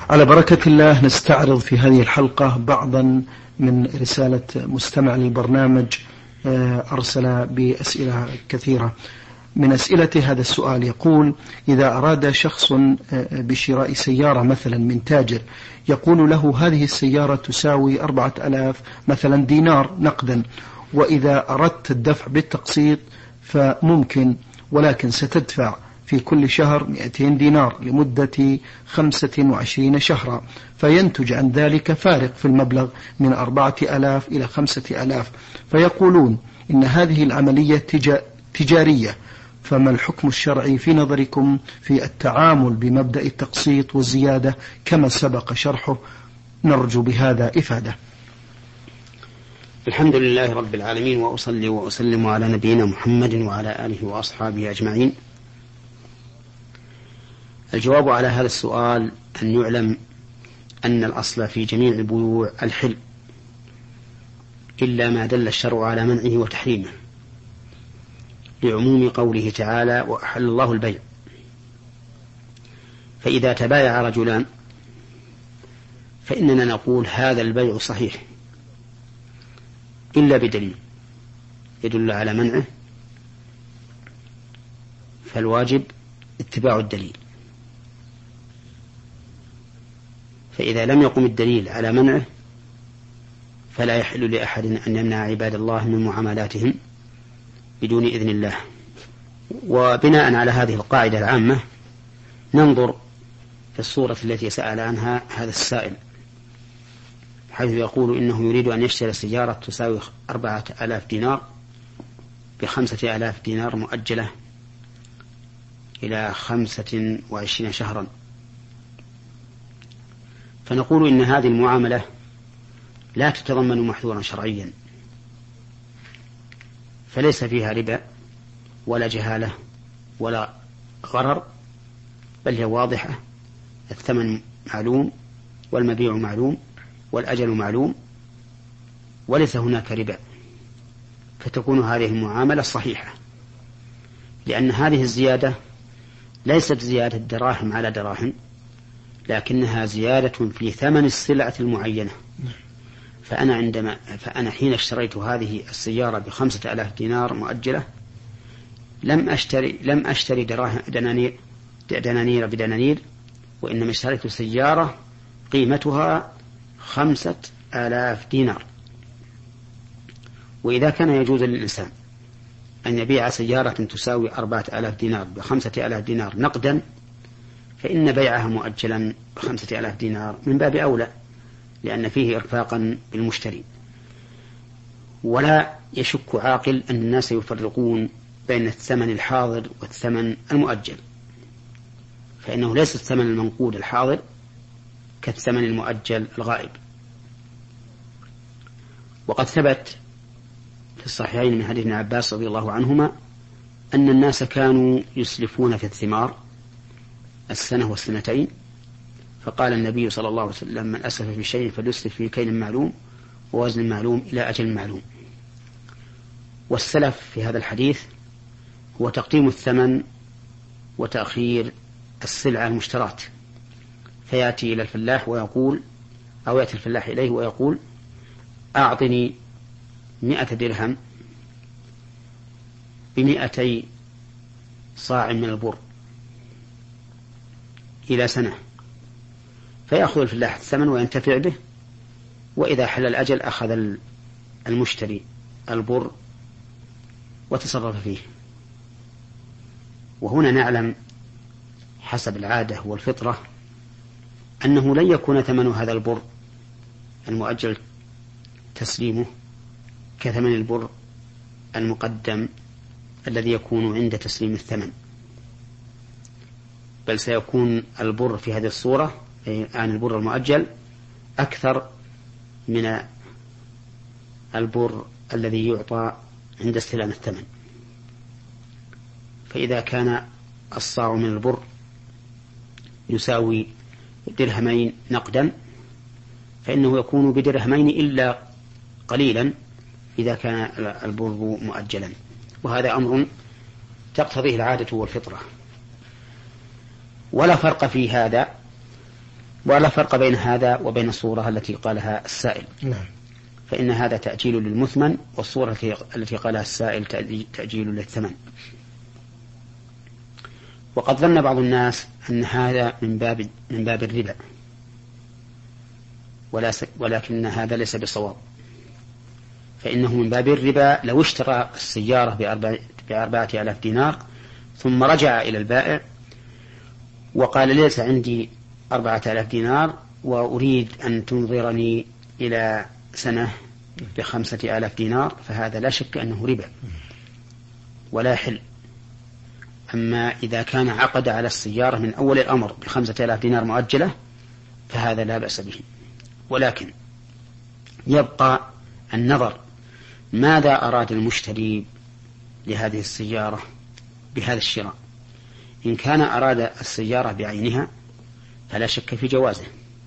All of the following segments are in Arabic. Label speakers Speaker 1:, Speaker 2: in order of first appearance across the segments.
Speaker 1: على بركة الله نستعرض في هذه الحلقة بعضا من رسالة مستمع للبرنامج أرسل بأسئلة كثيرة. من أسئلة هذا السؤال يقول: إذا أراد شخص بشراء سيارة مثلا من تاجر يقول له هذه السيارة تساوي 4000 مثلا دينار نقدا، وإذا أردت الدفع بالتقسيط فممكن، ولكن ستدفع في كل شهر 200 دينار لمدة 25 شهرا، فينتج عن ذلك فارق في المبلغ من 4000 إلى 5000، فيقولون إن هذه العملية تجارية، فما الحكم الشرعي في نظركم في التعامل بمبدأ التقسيط والزيادة كما سبق شرحه؟ نرجو بهذا إفادة.
Speaker 2: الحمد لله رب العالمين، وأصلي وأسلم على نبينا محمد وعلى آله وأصحابه أجمعين. الجواب على هذا السؤال أن يعلم أن الأصل في جميع البيوع الحل، إلا ما دل الشرع على منعه وتحريمه، لعموم قوله تعالى: وأحل الله البيع. فإذا تبايع رجلان فإننا نقول هذا البيع صحيح إلا بدليل يدل على منعه، فالواجب اتباع الدليل. فإذا لم يقم الدليل على منعه فلا يحل لأحد أن يمنع عباد الله من معاملاتهم بدون إذن الله. وبناء على هذه القاعدة العامة ننظر في الصورة التي سأل عنها هذا السائل، حيث يقول إنه يريد أن يشتري سيارة تساوي 4000 دينار ب5000 دينار مؤجلة إلى 25 شهرا. فنقول إن هذه المعاملة لا تتضمن محذورا شرعيا، فليس فيها ربا ولا جهالة ولا غرر، بل هي واضحة، الثمن معلوم والمبيع معلوم والأجل معلوم، وليس هناك ربا، فتكون هذه المعاملة صحيحة، لأن هذه الزيادة ليست زيادة دراهم على دراهم، لكنها زيادة في ثمن السلعة المعينة. فأنا حين اشتريت هذه السيارة ب5000 دينار مؤجلة لم أشتري دنانير بدنانير، وإنما اشتريت سيارة قيمتها 5000 دينار. وإذا كان يجوز للإنسان أن يبيع سيارة تساوي 4000 دينار ب5000 دينار نقدا، فإن بيعها مؤجلا ب5000 دينار من باب أولى، لأن فيه إرفاقا بالمشتري. ولا يشك عاقل أن الناس يفرقون بين الثمن الحاضر والثمن المؤجل، فإنه ليس الثمن المنقود الحاضر كالثمن المؤجل الغائب. وقد ثبت في الصحيحين من حديث ابن عباس رضي الله عنهما أن الناس كانوا يسلفون في الثمار السنة والسنتين، فقال النبي صلى الله عليه وسلم: من أسلف في شيء فليسلف في كيل معلوم ووزن معلوم إلى أجل معلوم. والسلف في هذا الحديث هو تقديم الثمن وتأخير السلعة المشتراة، فيأتي إلى الفلاح ويقول، أو يأتي الفلاح إليه ويقول: أعطني 100 درهم ب200 صاع من البر إلى سنة، فيأخذ الفلاح الثمن وينتفع به، وإذا حل الأجل أخذ المشتري البر وتصرف فيه. وهنا نعلم حسب العادة والفطرة أنه لن يكون ثمن هذا البر المؤجل تسليمه كثمن البر المقدم الذي يكون عند تسليم الثمن، بل سيكون البر في هذه الصورة عن البر المؤجل أكثر من البر الذي يعطى عند استلام الثمن. فإذا كان الصاع من البر يساوي درهمين نقدا، فإنه يكون بدرهمين إلا قليلا إذا كان البر مؤجلا، وهذا أمر تقتضيه العادة والفطرة. ولا فرق في هذا ولا فرق بين هذا وبين الصورة التي قالها السائل.
Speaker 1: نعم.
Speaker 2: فإن هذا تأجيل للمثمن، والصورة التي قالها السائل تأجيل للثمن. وقد ظن بعض الناس أن هذا من باب الربا، ولكن هذا ليس بصواب، فإنه من باب الربا لو اشترى السيارة ب4,000 دينار ثم رجع إلى البائع وقال ليس عندي 4,000 دينار وأريد أن تنظرني إلى سنة ب5,000 دينار، فهذا لا شك أنه ربا ولا يحل. أما إذا كان عقد على السيارة من أول الأمر ب5,000 دينار مؤجلة فهذا لا بأس به، ولكن يبقى النظر ماذا أراد المشتري لهذه السيارة بهذا الشراء. إن كان أراد السيارة بعينها فلا شك في جوازه،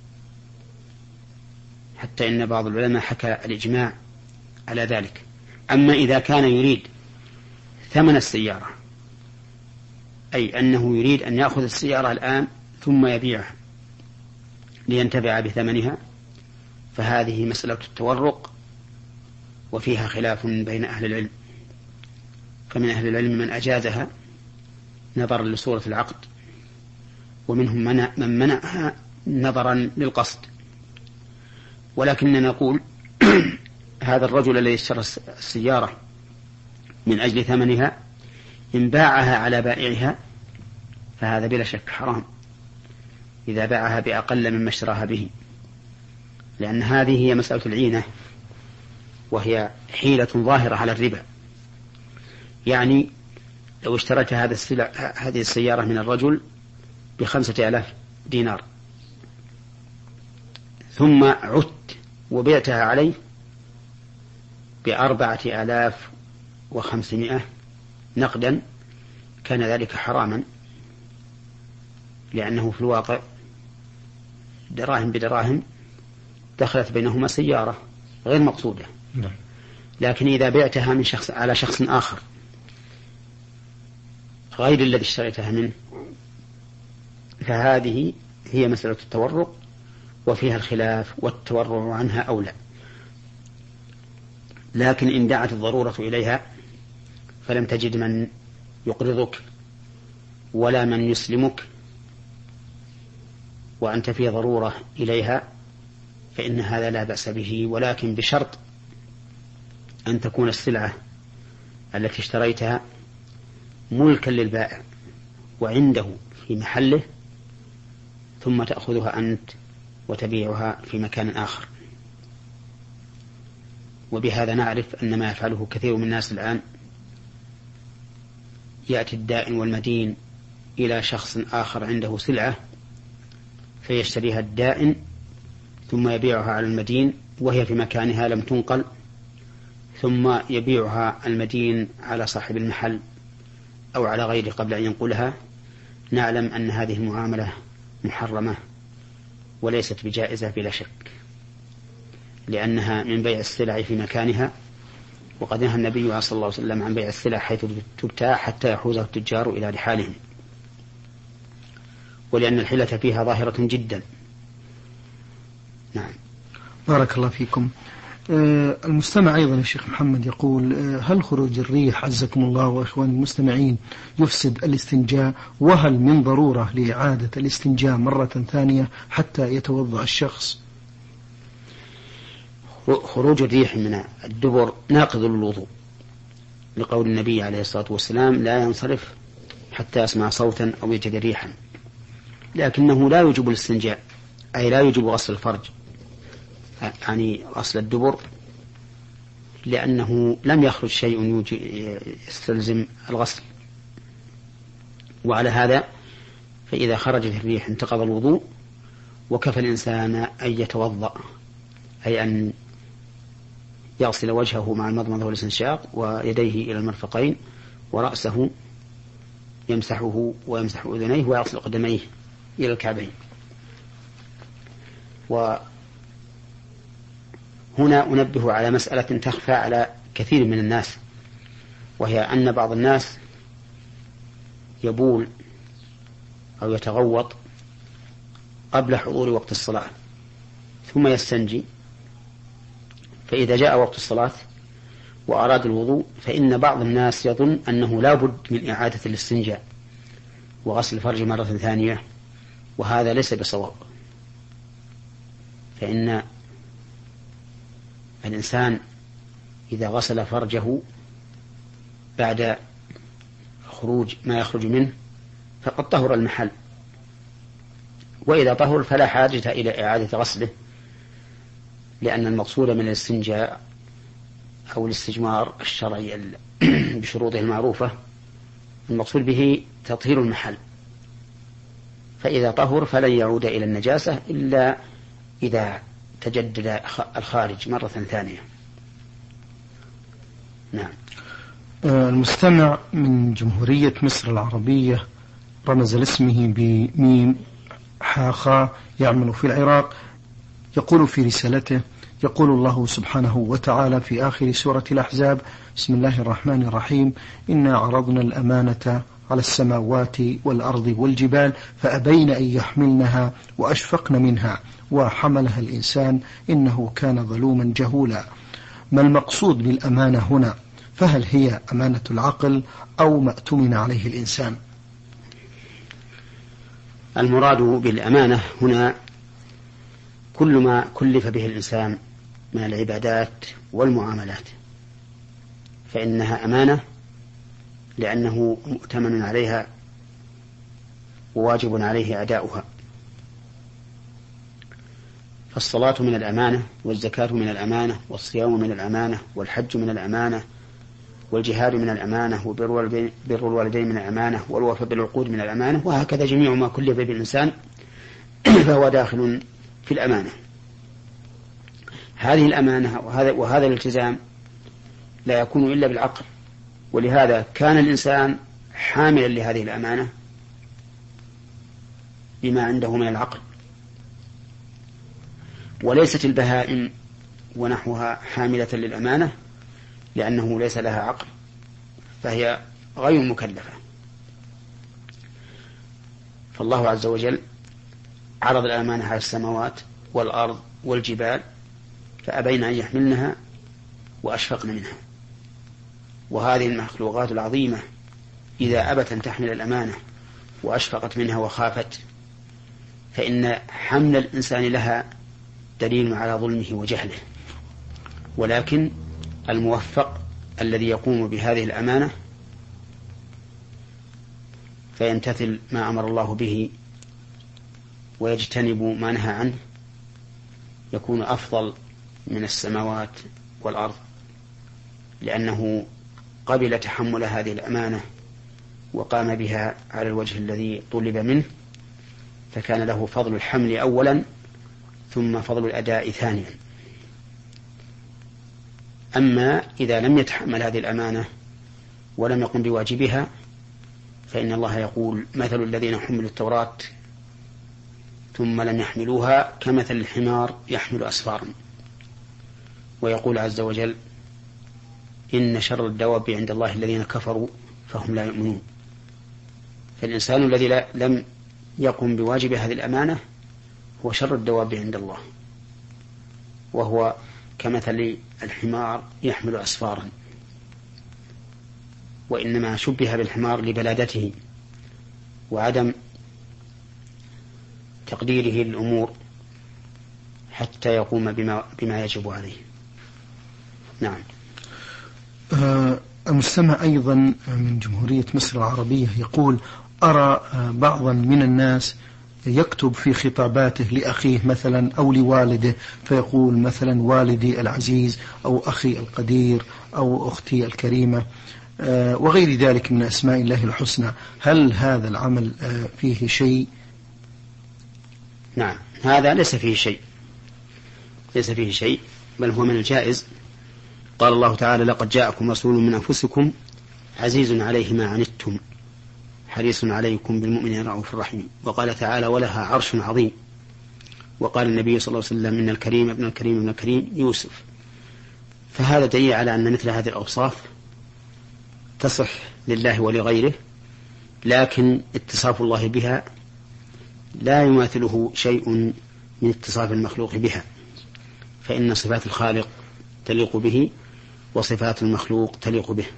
Speaker 2: حتى إن بعض العلماء حكى الإجماع على ذلك. أما إذا كان يريد ثمن السيارة، أي أنه يريد أن يأخذ السيارة الآن ثم يبيعها لينتفع بثمنها، فهذه مسألة التورق وفيها خلاف بين أهل العلم، فمن أهل العلم من أجازها نظرا لصورة العقد، ومنهم من منعها نظرا للقصد. ولكننا نقول هذا الرجل الذي اشترى السيارة من أجل ثمنها إن باعها على بائعها فهذا بلا شك حرام إذا باعها بأقل مما اشتراها به، لأن هذه هي مسألة العينة، وهي حيلة ظاهرة على الربا. يعني لو اشتريت هذه السيارة من الرجل ب5,000 دينار ثم عدت وبعتها عليه ب4,500 نقدا، كان ذلك حراما، لأنه في الواقع دراهم بدراهم دخلت بينهما سيارة غير مقصودة. لكن إذا بعتها من شخص على شخص آخر غير الذي اشتريتها منه فهذه هي مسألة التورق، وفيها الخلاف، والتورع عنها أولى. لكن إن دعت الضرورة إليها فلم تجد من يقرضك ولا من يسلمك وأنت في ضرورة إليها فإن هذا لا بأس به، ولكن بشرط أن تكون السلعة التي اشتريتها ملكا للبائع وعنده في محله، ثم تأخذها أنت وتبيعها في مكان آخر. وبهذا نعرف أن ما يفعله كثير من الناس الآن، يأتي الدائن والمدين إلى شخص آخر عنده سلعة فيشتريها الدائن ثم يبيعها على المدين وهي في مكانها لم تنقل، ثم يبيعها المدين على صاحب المحل أو على غيره قبل أن ينقلها. نعلم أن هذه المعاملة محرمة وليست بجائزة بلا شك، لأنها من بيع السلع في مكانها، وقد نهى النبي صلى الله عليه وسلم عن بيع السلع حيث تبتاع حتى يحوزها التجار إلى رحالهم، ولأن الحيلة فيها ظاهرة جدا. نعم.
Speaker 1: بارك الله فيكم. المستمع أيضا الشيخ محمد يقول: هل خروج الريح عزكم الله وإخوان المستمعين يفسد الاستنجاء؟ وهل من ضرورة لإعادة الاستنجاء مرة ثانية حتى يتوضأ الشخص؟
Speaker 2: خروج الريح من الدبر ناقض للوضوء، لقول النبي عليه الصلاة والسلام: لا ينصرف حتى يسمع صوتا أو يجد ريحا. لكنه لا يجب الاستنجاء، أي لا يجب غسل الفرج، يعني غسل الدبر، لأنه لم يخرج شيء يستلزم الغسل. وعلى هذا فإذا خرجت الريح انتقض الوضوء، وكفى الإنسان أن يتوضأ، أي أن يغسل وجهه مع المضمضة والاستنشاق ويديه إلى المرفقين ورأسه يمسحه ويمسح أذنيه ويغسل قدميه إلى الكعبين. وهنا أنبه على مسألة تخفى على كثير من الناس، وهي أن بعض الناس يبول أو يتغوط قبل حضور وقت الصلاة ثم يستنجي، فإذا جاء وقت الصلاة وأراد الوضوء فإن بعض الناس يظن أنه لا بد من إعادة الاستنجاء وغسل الفرج مرة ثانية، وهذا ليس بصواب. فإن الإنسان إذا غسل فرجه بعد خروج ما يخرج منه فقد طهر المحل، وإذا طهر فلا حاجة إلى إعادة غسله، لأن المقصود من الاستنجاء أو الاستجمار الشرعي بشروطه المعروفة المقصود به تطهير المحل، فإذا طهر فلن يعود إلى النجاسة إلا إذا تجدد الخارج مرة ثانية. نعم.
Speaker 1: المستمع من جمهورية مصر العربية رمز لاسمه بميم حاخا يعمل في العراق، يقول في رسالته: يقول الله سبحانه وتعالى في آخر سورة الأحزاب: بسم الله الرحمن الرحيم: إنا عرضنا الأمانة على السماوات والأرض والجبال فأبين أن يحملنها وأشفقن منها وحملها الإنسان إنه كان ظلوما جهولا. ما المقصود بالأمانة هنا؟ فهل هي أمانة العقل أو ما اؤتمن عليه الإنسان؟
Speaker 2: المراد بالأمانة هنا كل ما كلف به الإنسان من العبادات والمعاملات، فإنها أمانة لأنه مؤتمن عليها وواجب عليه أداؤها. فالصلاة من الأمانة، والزكاة من الأمانة، والصيام من الأمانة، والحج من الأمانة، والجهاد من الأمانة، وبر الوالدين من الأمانة، والوفاء بالعقود من الأمانة، وهكذا جميع ما كلف به الإنسان فهو داخل في الأمانة. هذه الأمانة وهذا الالتزام لا يكون إلا بالعقل، ولهذا كان الإنسان حاملا لهذه الأمانة بما عنده من العقل، وليست البهائم ونحوها حاملة للأمانة لأنه ليس لها عقل، فهي غير مكلفة. فالله عز وجل عرض الأمانة على السماوات والأرض والجبال فأبين أن يحملنها وأشفقن منها، وهذه المخلوقات العظيمة إذا أبت أن تحمل الأمانة وأشفقت منها وخافت فإن حمل الإنسان لها دليل على ظلمه وجهله، ولكن الموفق الذي يقوم بهذه الأمانة فيمتثل ما أمر الله به ويجتنب ما نهى عنه يكون أفضل من السماوات والأرض، لأنه قبل تحمل هذه الأمانة وقام بها على الوجه الذي طلب منه، فكان له فضل الحمل أولا ثم فضل الأداء ثانيا. أما إذا لم يتحمل هذه الأمانة ولم يقم بواجبها فإن الله يقول: مثل الذين حملوا التوراة ثم لم يحملوها كمثل الحمار يحمل أسفارا. ويقول عز وجل: إن شر الدواب عند الله الذين كفروا فهم لا يؤمنون. فالإنسان الذي لم يقم بواجب هذه الأمانة هو شر الدواب عند الله، وهو كمثل الحمار يحمل أسفارا، وإنما شبه بالحمار لبلادته وعدم تقديره للأمور حتى يقوم بما يجب عليه. نعم.
Speaker 1: المستمع أيضا من جمهورية مصر العربية يقول: أرى بعضا من الناس يكتب في خطاباته لأخيه مثلا أو لوالده فيقول مثلا: والدي العزيز، أو أخي القدير، أو أختي الكريمة، وغير ذلك من أسماء الله الحسنى. هل هذا العمل فيه شيء؟
Speaker 2: نعم، هذا ليس فيه شيء، بل هو من الجائز. قال الله تعالى: لقد جاءكم رسول من أنفسكم عزيز عليه ما عنتم حريص عليكم بالمؤمنين رؤوف رحيم. وقال تعالى: ولها عرش عظيم. وقال النبي صلى الله عليه وسلم: إن الكريم ابن الكريم ابن الكريم يوسف. فهذا دليل على أن مثل هذه الأوصاف تصح لله ولغيره، لكن اتصاف الله بها لا يماثله شيء من اتصاف المخلوق بها، فإن صفات الخالق تليق به وصفات المخلوق تليق به.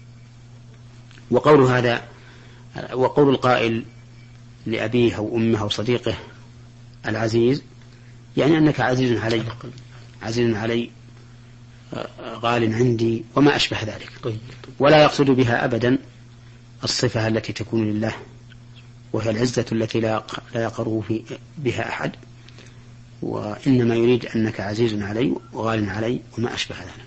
Speaker 2: وقول هذا وقول القائل لأبيه أو أمه أو صديقه العزيز، يعني أنك عزيز علي غال عندي وما أشبه ذلك. ولا يقصد بها أبدا الصفة التي تكون لله، وهي العزة التي لا يقره بها أحد، وإنما يريد أنك عزيز علي وغال علي وما أشبه ذلك.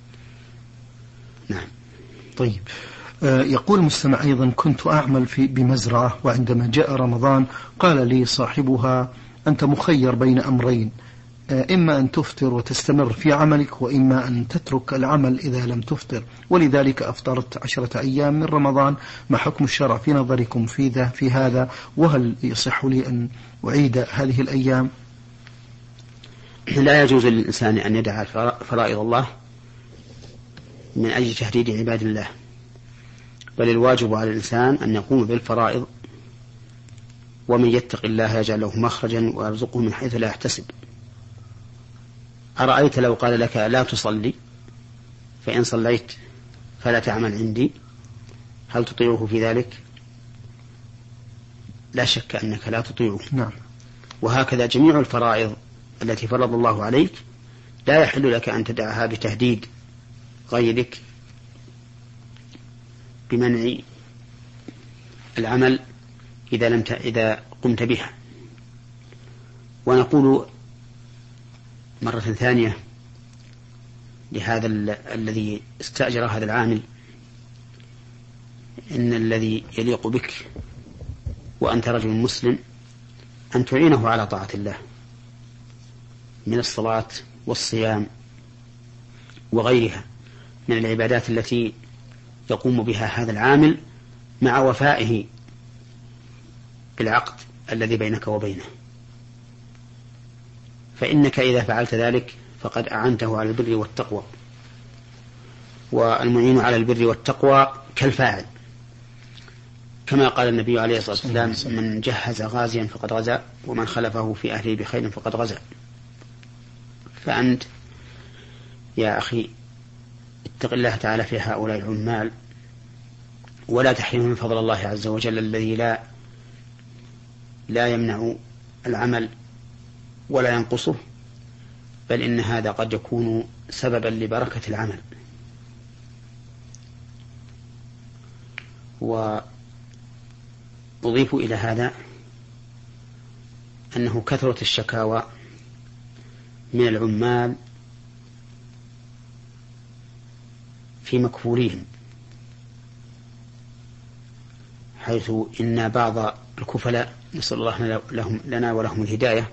Speaker 2: نعم.
Speaker 1: طيب، يقول المستمع أيضا: كنت أعمل بمزرعة، وعندما جاء رمضان قال لي صاحبها: أنت مخير بين أمرين، إما أن تفطر وتستمر في عملك، وإما أن تترك العمل إذا لم تفطر، ولذلك أفطرت 10 أيام من رمضان. ما حكم الشرع في نظركم في هذا؟ وهل يصح لي أن أعيد هذه الأيام؟
Speaker 2: لا يجوز للإنسان أن يدع فرائض الله من أجل تهديد عباد الله، بل الواجب على الإنسان أن يقوم بالفرائض، ومن يتق الله يجعل له مخرجا ويرزقه من حيث لا يحتسب. أرأيت لو قال لك لا تصلي، فإن صليت فلا تعمل عندي، هل تطيعه في ذلك؟ لا شك أنك لا تطيعه.
Speaker 1: نعم.
Speaker 2: وهكذا جميع الفرائض التي فرض الله عليك لا يحل لك أن تدعها بتهديد غيرك بمنع العمل إذا قمت بها. ونقول مرة ثانية لهذا الذي استأجر هذا العامل: إن الذي يليق بك وأنت رجل مسلم أن تعينه على طاعة الله من الصلاة والصيام وغيرها من العبادات التي يقوم بها هذا العامل مع وفائه بالعقد الذي بينك وبينه، فإنك إذا فعلت ذلك فقد أعنته على البر والتقوى، والمعين على البر والتقوى كالفاعل، كما قال النبي عليه الصلاة والسلام: من جهز غازيا فقد غزا، ومن خلفه في أهله بخير فقد غزا. فأنت يا أخي اتق الله تعالى في هؤلاء العمال، ولا تحرمهم من فضل الله عز وجل الذي لا يمنع العمل ولا ينقصه، بل إن هذا قد يكون سببا لبركة العمل. وأضيف إلى هذا أنه كثرة الشكاوى من العمال في مكفولين، حيث إن بعض الكفلاء، نسأل الله لنا ولهم الهداية،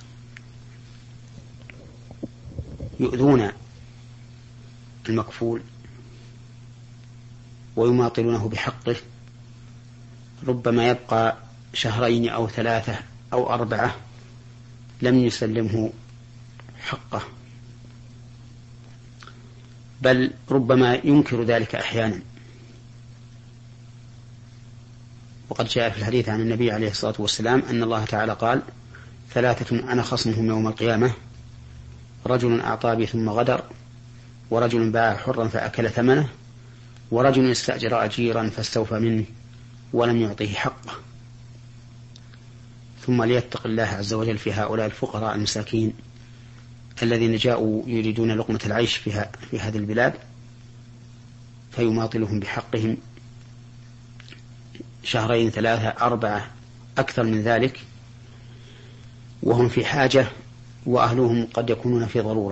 Speaker 2: يؤذون المكفول ويماطلونه بحقه، ربما يبقى 2 أو 3 أو 4 لم يسلمه حقه، بل ربما ينكر ذلك أحيانا. وقد جاء في الحديث عن النبي عليه الصلاة والسلام أن الله تعالى قال: 3 أنا خصمهم يوم القيامة: رجل أعطى بي ثم غدر، ورجل باع حرا فأكل ثمنه، ورجل استأجر أجيرا فاستوفى منه ولم يعطيه حقه. ثم ليتق الله عز وجل في هؤلاء الفقراء المساكين الذين جاءوا يريدون لقمة العيش في هذه البلاد، فيماطلهم بحقهم 2 3 4 أكثر من ذلك، وهم في حاجة وأهلهم قد يكونون في ضرورة.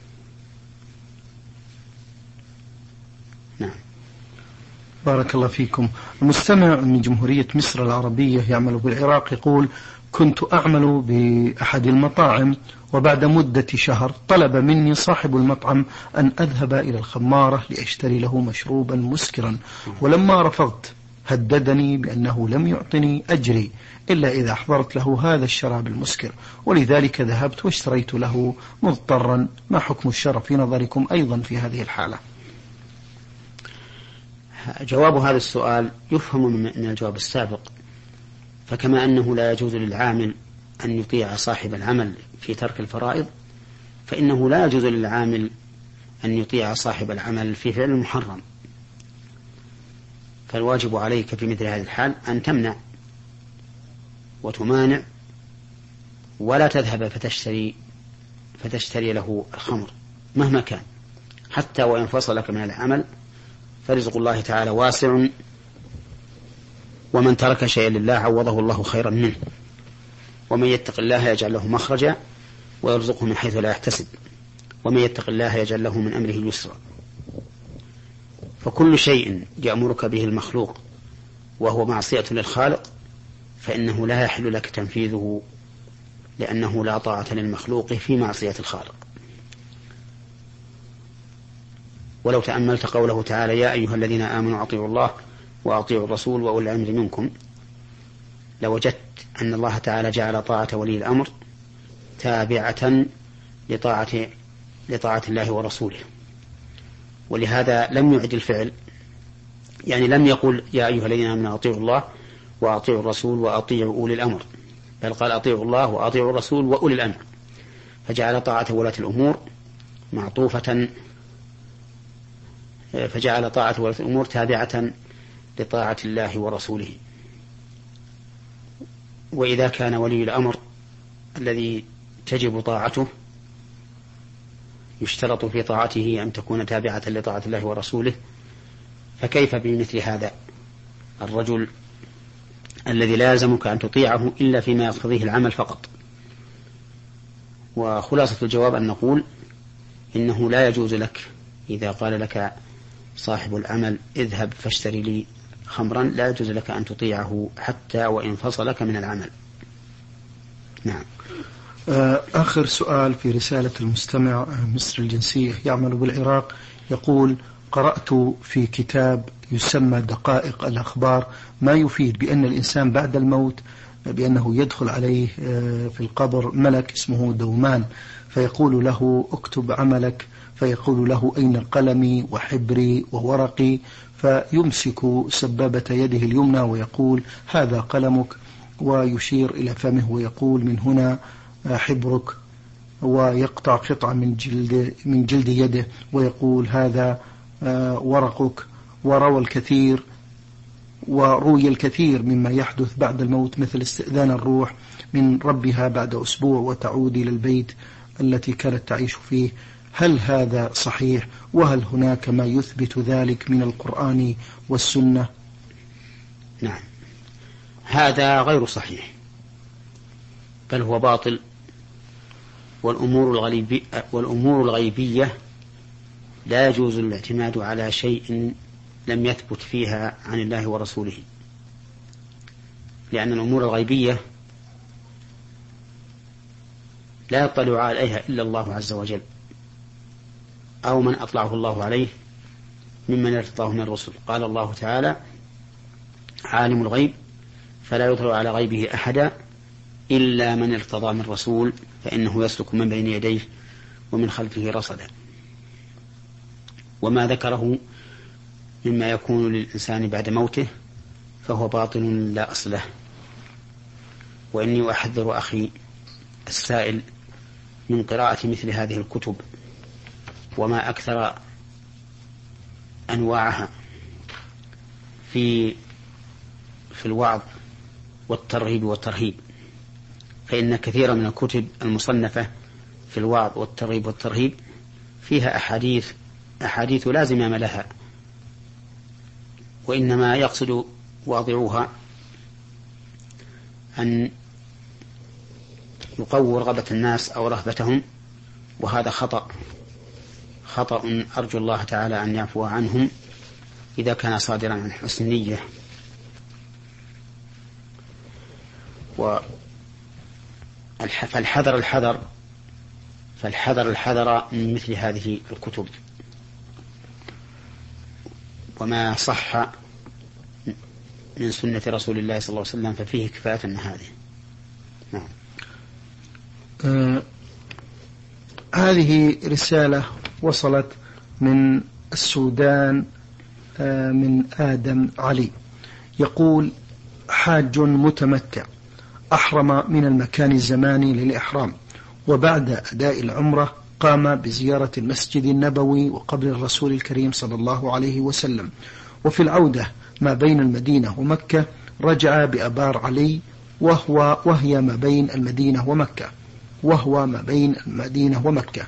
Speaker 2: نعم.
Speaker 1: بارك الله فيكم. المستمع من جمهورية مصر العربية يعمل بالعراق يقول: كنت أعمل بأحد المطاعم، وبعد مدة شهر طلب مني صاحب المطعم أن أذهب إلى الخمارة لأشتري له مشروبا مسكرا، ولما رفضت هددني بأنه لم يعطني أجري إلا إذا أحضرت له هذا الشراب المسكر، ولذلك ذهبت واشتريت له مضطرا. ما حكم الشرع في نظركم أيضا في هذه الحالة؟
Speaker 2: جواب هذا السؤال يفهم من الجواب السابق، فكما أنه لا يجوز للعامل أن يطيع صاحب العمل في ترك الفرائض، فإنه لا يجوز للعامل أن يطيع صاحب العمل في فعل المحرم. فالواجب عليك في مثل هذه الحال أن تمنع وتمانع، ولا تذهب فتشتري له الخمر مهما كان، حتى وإن فصلك من العمل، فرزق الله تعالى واسع، ومن ترك شيئا لله عوضه الله خيرا منه، ومن يتق الله يجعل له مخرجا ويرزقه من حيث لا يحتسب، ومن يتق الله يجعل له من أمره يسرا. فكل شيء يأمرك به المخلوق وهو معصية للخالق فإنه لا يحل لك تنفيذه، لأنه لا طاعة للمخلوق في معصية الخالق. ولو تأملت قوله تعالى: يا أيها الذين آمنوا أطيعوا الله وأطيعوا الرسول وأولي الأمر منكم، لوجدت أن الله تعالى جعل طاعة ولي الأمر تابعة لطاعة الله ورسوله، ولهذا لم يعد الفعل، يعني لم يقل يا أيها الذين آمنوا أطيعوا الله وأطيعوا الرسول وأطيعوا أولي الأمر، بل قال أطيعوا الله وأطيعوا الرسول وأولي الأمر، فجعل طاعة ولاة الأمور معطوفة، فجعل طاعة ولاة الأمور تابعة لطاعة الله ورسوله. وإذا كان ولي الأمر الذي تجب طاعته يشترط في طاعته أن تكون تابعة لطاعة الله ورسوله، فكيف بمثل هذا الرجل الذي لا يلزمك أن تطيعه إلا فيما يقتضيه العمل فقط؟ وخلاصة الجواب أن نقول إنه لا يجوز لك إذا قال لك صاحب العمل اذهب فاشتري لي خمرا، لا يجوز لك أن تطيعه حتى وإن فصلك من العمل. نعم.
Speaker 1: آخر سؤال في رسالة المستمع مصر الجنسية يعمل بالعراق، يقول: قرأت في كتاب يسمى دقائق الأخبار ما يفيد بأن الإنسان بعد الموت بأنه يدخل عليه في القبر ملك اسمه دومان، فيقول له اكتب عملك، فيقول له أين قلمي وحبري وورقي، فيمسك سبابة يده اليمنى ويقول هذا قلمك، ويشير إلى فمه ويقول من هنا حبرك، ويقطع قطعة من جلد يده ويقول هذا ورقك. وروي الكثير مما يحدث بعد الموت، مثل استئذان الروح من ربها بعد أسبوع وتعود إلى البيت التي كانت تعيش فيه. هل هذا صحيح؟ وهل هناك ما يثبت ذلك من القرآن والسنة؟
Speaker 2: نعم، هذا غير صحيح، بل هو باطل. والأمور الغيبية لا يجوز الاعتماد على شيء لم يثبت فيها عن الله ورسوله، لأن الأمور الغيبية لا يطلع عليها إلا الله عز وجل، أو من أطلعه الله عليه ممن ارتضاه من الرسل. قال الله تعالى: عالم الغيب فلا يطلع على غيبه أحدا إلا من ارتضى من رسول فإنه يسلك من بين يديه ومن خلفه رصدا. وما ذكره مما يكون للإنسان بعد موته فهو باطل لا أصل له. وإني أحذر أخي السائل من قراءة مثل هذه الكتب، وما أكثر أنواعها في الوعظ والترغيب والترهيب، فإن كثيرا من الكتب المصنفة في الوعظ والترغيب والترهيب فيها أحاديث لا زمام لها، وإنما يقصد واضعوها أن يقووا رغبة الناس أو رهبتهم، وهذا خطأ أرجو الله تعالى أن يعفو عنهم إذا كان صادرا عن حسن النية. فالحذر من مثل هذه الكتب، وما صح من سنة رسول الله صلى الله عليه وسلم ففيه كفاية من هذه. نعم.
Speaker 1: هذه رسالة وصلت من السودان من آدم علي، يقول: حاج متمتع أحرم من المكان الزماني للإحرام، وبعد أداء العمرة قام بزيارة المسجد النبوي وقبر الرسول الكريم صلى الله عليه وسلم، وفي العودة ما بين المدينة ومكة رجع بأبار علي وهي ما بين المدينة ومكة،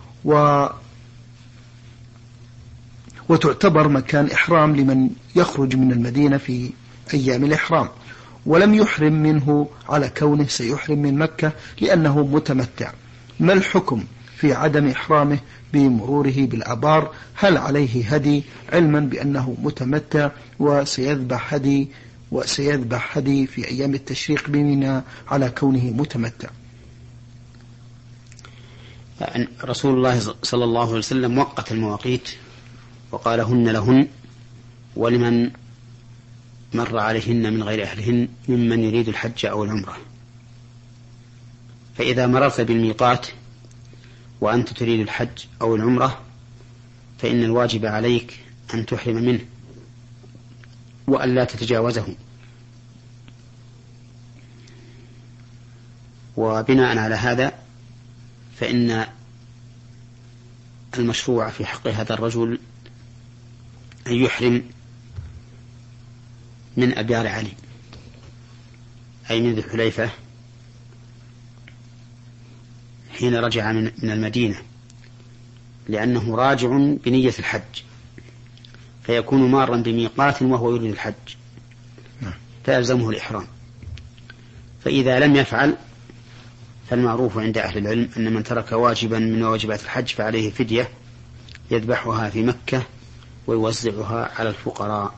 Speaker 1: وتعتبر مكان إحرام لمن يخرج من المدينة في أيام الإحرام، ولم يحرم منه على كونه سيحرم من مكة لأنه متمتع. ما الحكم في عدم إحرامه بمروره بالآبار؟ هل عليه هدي علما بأنه متمتع وسيذبح هدي في أيام التشريق بمنى على كونه متمتع؟
Speaker 2: رسول الله صلى الله عليه وسلم وقت المواقيت وقال هن لهن ولمن مر عليهن من غير أهلهن ممن يريد الحج أو العمرة. فإذا مررت بالميقات وأنت تريد الحج أو العمرة فإن الواجب عليك أن تحرم منه وأن لا تتجاوزه. وبناء على هذا فإن المشروع في حق هذا الرجل أن يحرم من أبيار علي، أي من ذي الحليفة حين رجع من المدينة، لأنه راجع بنية الحج فيكون مارا بميقات وهو يريد الحج فيلزمه الإحرام. فإذا لم يفعل فالمعروف عند أهل العلم أن من ترك واجبا من واجبات الحج فعليه فدية يذبحها في مكة ويوزعها على الفقراء.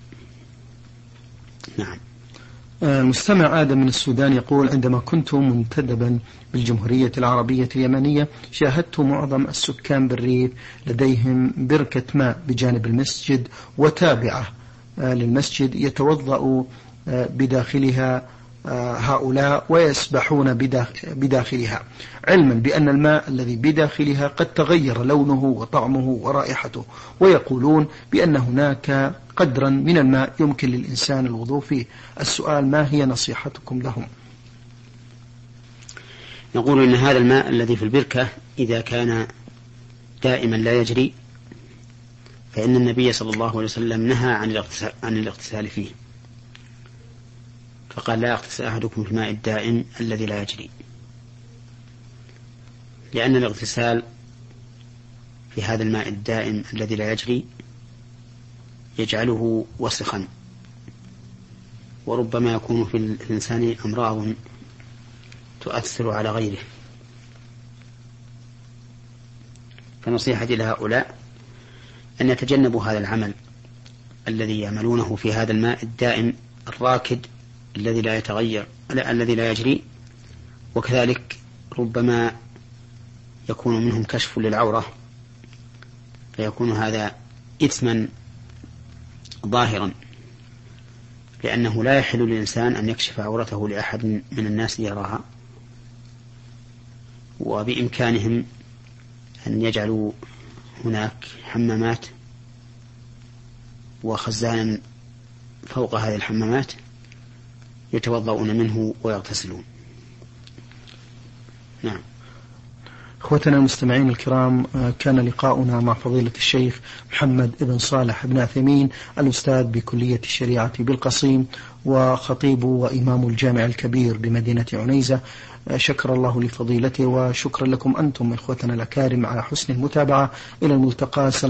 Speaker 2: نعم.
Speaker 1: المستمع آدم من السودان يقول: عندما كنت منتدبا بالجمهورية العربية اليمنية شاهدت معظم السكان بالريف لديهم بركة ماء بجانب المسجد وتابعة للمسجد يتوضأ بداخلها هؤلاء ويسبحون بداخلها، علما بأن الماء الذي بداخلها قد تغير لونه وطعمه ورائحته، ويقولون بأن هناك قدرا من الماء يمكن للإنسان الوضوء فيه. السؤال: ما هي نصيحتكم لهم؟
Speaker 2: نقول إن هذا الماء الذي في البركة إذا كان دائما لا يجري فإن النبي صلى الله عليه وسلم نهى عن الاغتسال فيه، فقال: لا يغتسل أحدكم في الماء الدائم الذي لا يجري، لأن الاغتسال في هذا الماء الدائم الذي لا يجري يجعله وسخا، وربما يكون في الإنسان أمراض تؤثر على غيره. فنصيحتي لهؤلاء أن يتجنبوا هذا العمل الذي يعملونه في هذا الماء الدائم الراكد الذي لا يتغير الذي لا يجري، وكذلك ربما يكون منهم كشف للعورة فيكون هذا إثما ظاهرا، لأنه لا يحل للإنسان أن يكشف عورته لأحد من الناس ليراها، وبإمكانهم أن يجعلوا هناك حمامات وخزانا فوق هذه الحمامات يتوضؤون منه ويغتسلون. نعم.
Speaker 1: اخوتنا المستمعين الكرام، كان لقاؤنا مع فضيلة الشيخ محمد بن صالح بن عثيمين الأستاذ بكلية الشريعة بالقصيم وخطيب وإمام الجامع الكبير بمدينة عنيزة. شكر الله لفضيلته وشكرا لكم أنتم إخوتنا الأكارم على حسن المتابعة. إلى الملتقى.